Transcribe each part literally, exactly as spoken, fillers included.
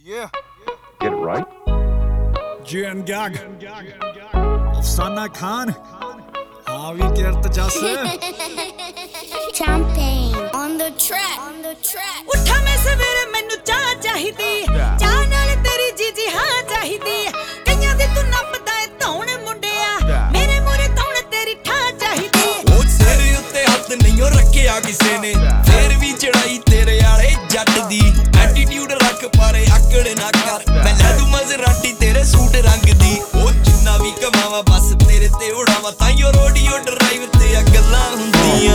Yeah. Get it right. Jian Gag, Afsana Khan, Havi Kirt Jas. Champagne on the track, on the track. उठा मैं सवेरे मैनू चाह चाहिदी चाह नाल तेरी जीजी हाँ चाहिदी कईयां दी तू नपदा ए धौण मुंडिया मेरे मोरे धौण तेरी ठा चाहिदी ओ सिर उत्ते हत्थ नहीं रखिया किसे ने फिर भी चढ़ाई तेरे आले जट दी एटीट्यूड रख पारे अकड़ ना कर मैं ले दूं मजराटी तेरे सूट रंग दी ओ जिन्ना भी कमावा बस तेरे ते उड़ावा ताइयो रोडियो ड्राइव ते गल्लां हुंदियां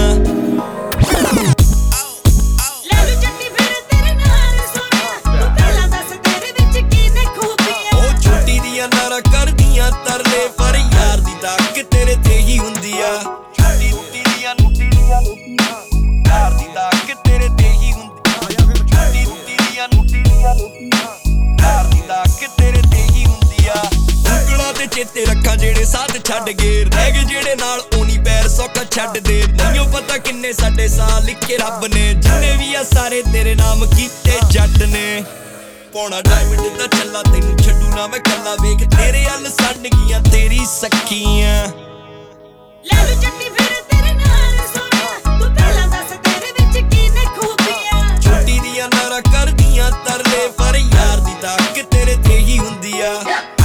करदियां तरले पर यार दी ताक तेरे ते ही हुंदी आ छुट्टी छुट्टी दियां नुटी दियां यार दी ताक तेरे ते ही हुंदी आ छुट्टी छुट्टी दियां नुटी दियां यार दी ताक तेरे ते ही हुंदी आ ਉਂਗਲਾਂ ਤੇ ਚੇਤੇ ਰੱਖਾਂ ਜਿਹੜੇ ਸਾਥ ਛੱਡ ਗਏ ਰਹਿ ਗਏ ਜਿਹੜੇ ਨਾਲ ਓਨੀ ਪੈਰ ਸੌਖਾ ਛੱਡ ਦੇ ਨਹੀਂ ਪਤਾ ਕਿੰਨੇ ਸਾਡੇ ਸਾਹ ਲਿਖੇ ਰੱਬ ਨੇ ਜਿੰਨੇ ਵੀ ਆ ਸਾਰੇ ਤੇਰੇ ਨਾਮ ਕੀਤੇ ਜੱਟ ਨੇ ਪੌਣਾ ਡਾਇਮੰਡ ਦਾ ਚੱਲਾ ਤੈਨੂੰ ਛੱਡੂ ਨਾ ਮੈਂ ਕੱਲਾ ਵੇਖ ਤੇਰੇ ਹੱਲ ਸੱਡ ਗਈਆਂ ਤੇਰੀ ਸੱਖੀਆਂ ਲੈ ਲੂ ਚੱਟੀ ਫਿਰ ਤੇਰੇ ਨਾਲ ਸੋਹਣਿਆ ਤੂੰ ਪਹਿਲਾਂ ਦੱਸ ਤੇਰੇ ਵਿੱਚ ਕੀ ਨੇ ਖੂਬੀਆਂ ਛੁੱਟੀ ਦੀਆਂ ਨਾਰਾ ਕਰਦੀਆਂ ਤਰਲੇ ਪਰ ਯਾਰ ਦੀ ਤਾਕ ਤੇਰੇ ਤੇ ਹੀ ਹੁੰਦੀ ਆ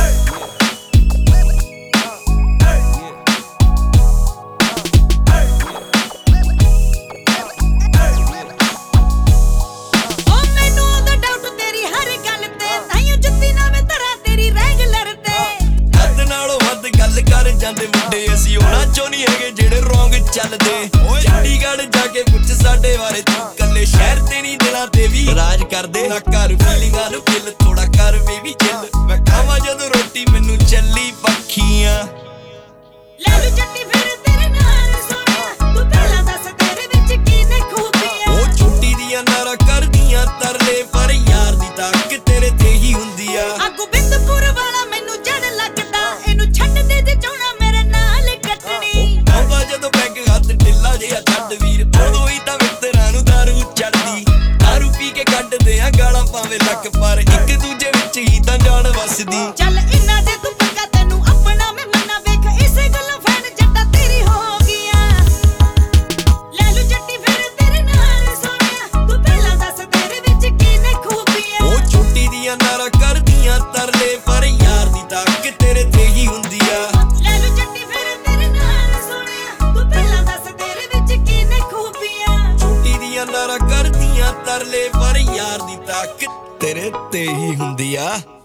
ਜਾਂਦੇ ਮੁੰਡੇ ਅਸੀਂ ਉਹਨਾਂ ਚੋਂ ਨਹੀਂ ਹੈਗੇ ਜਿਹੜੇ ਰੋਂਗ ਚੱਲਦੇ ਚੰਡੀਗੜ੍ਹ ਜਾ ਕੇ ਪੁੱਛ ਸਾਡੇ ਬਾਰੇ ਤੂੰ ਕੱਲੇ ਸ਼ਹਿਰ ਤੇ ਨਹੀਂ ਦਿਲਾਂ ਤੇ ਵੀ ਰਾਜ ਕਰਦੇ ਨਾ ਕਰ ਫੀਲਿੰਗਾਂ ਨੂੰ ਕਿਲ ਥੋੜਾ ਕਰ ਬੇਬੀ ਚਿੱਲ ਮੈਂ ਖਾਵਾਂ ਜਦੋਂ ਰੋਟੀ ਮੈਨੂੰ ਚੱਲੀ ਪੱਖੀਆਂ ਲੈ ਲੂ ਚੱਟੀ ਫਿਰ ਤੇਰੇ ਨਾਲ ਸੋਹਣਿਆ ਤੂੰ ਪਹਿਲਾਂ ਦੱਸ ਤੇਰੇ ਵਿੱਚ ਕੀ ਨੇ ਖੂਬੀਆਂ ਉਹ ਛੁੱਟੀ ਦੀਆਂ ਨਾਰਾ ਕਰਦੀਆਂ ਤਰਲੇ ਪਰ ਯਾਰ ਦੀ ਤਾਕ ਤੇਰੇ ਤੇ ਹੀ ਹੁੰਦੀ ਆ ਆ ਗੋਬਿੰਦਪੁਰ ਵਾਲਾ ਮੈਨੂੰ ਜੜ ਲੱਗਦਾ ਇਹਨੂੰ ਛੱਡ ਦੇ ਜੇ ਚਾਹਣਾ ਮੇਰੇ ਨਾਲ ਕੱਟਣੀ ਆਉਂਦਾ ਜਦੋਂ ਬੈਗ ਹੱਥ ਢਿੱਲਾ ਜਿਹਾ ਛੱਡ ਵੀਰ ਉਦੋਂ ਹੀ ਤਾਂ ਮਿੱਤਰਾਂ ਨੂੰ ਦਾਰੂ ਚੜਦੀ ਦਾਰੂ ਪੀ ਕੇ ਕੱਢਦੇ ਆ ਗਾਲਾਂ ਭਾਵੇਂ ਲੱਕ ਪਰ ਇੱਕ ਦੂਜੇ ਵਿੱਚ ਹੀ ਤਾਂ ਜਾਨ ਵਸਦੀ ਚੱਲ ਇੰਨਾ ਜੇ ਤੂੰ ਪੱਕਾ ਤੈਨੂੰ ਆਪਣਾ ਮੈਂ ਮੰਨਾ ਵੇਖ ਇਸੇ ਗੱਲੋਂ ਫੈਨ ਜੱਟਾ ਤੇਰੀ ਹੋ ਗਈਆਂ ਲੈ ਲੂ ਜੱਟੀ ਫਿਰ ਤੇਰੇ ਨਾਲ ਸੋਹਣਿਆ ਤੂੰ ਪਹਿਲਾਂ ਦੱਸ ਤੇਰੇ ਵਿੱਚ ਕੀ ਨੇ ਖੂਬੀਆਂ ਉਹ ਛੁੱਟੀ ਦੀਆਂ ਨਾਰਾ ਕਰਦੀਆਂ ਤਰਲੇ ਪਰ ਯਾਰ ਦੀ ਤਾਕ ਤੇਰੇ ਤੇ ਹੀ ਹੁੰਦੀ ਆ ਲੈ ਲੂ ਜੱਟੀ ਫਿਰ ਤੇਰੇ ਨਾਲ ਸੋਹਣਿਆ ਤੂੰ ਪਹਿਲਾਂ ਦੱਸ ਤੇਰੇ ਵਿੱਚ ਕੀ ਨੇ ਖੂਬੀਆਂ ਛੁੱਟੀ ਦੀਆਂ ਨਾਰਾ ਕਰਦੀਆਂ ਤਰਲੇ ਪਰ ਯਾਰ ਦੀ ਤਾਕ ਤੇਰੇ ਤੇ ਹੀ ਹੁੰਦੀ ਆ